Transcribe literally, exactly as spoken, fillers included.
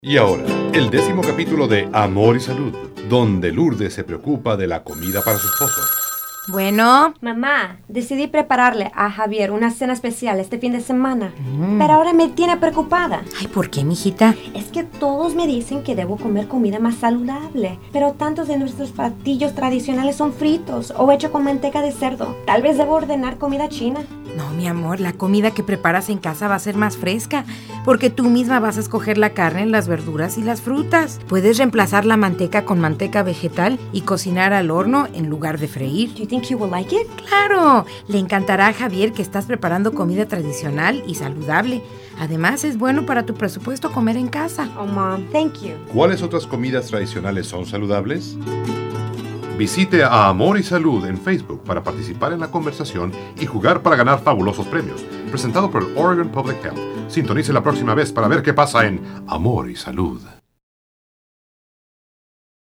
Y ahora, el décimo capítulo de Amor y Salud, donde Lourdes se preocupa de la comida para su esposo. Bueno. Mamá, decidí prepararle a Javier una cena especial este fin de semana, mm. pero ahora me tiene preocupada. Ay, ¿por qué, mijita? Es que todos me dicen que debo comer comida más saludable, pero tantos de nuestros platillos tradicionales son fritos o hechos con manteca de cerdo. Tal vez debo ordenar comida china. No, mi amor, la comida que preparas en casa va a ser más fresca, porque tú misma vas a escoger la carne, las verduras y las frutas. Puedes reemplazar la manteca con manteca vegetal y cocinar al horno en lugar de freír. Do you think he will like it? ¡Claro! Le encantará a Javier que estás preparando comida tradicional y saludable. Además, es bueno para tu presupuesto comer en casa. Oh, Mom, thank you. ¿Cuáles otras comidas tradicionales son saludables? Visite a Amor y Salud en Facebook para participar en la conversación y jugar para ganar fabulosos premios. Presentado por el Oregon Public Health. Sintonice la próxima vez para ver qué pasa en Amor y Salud.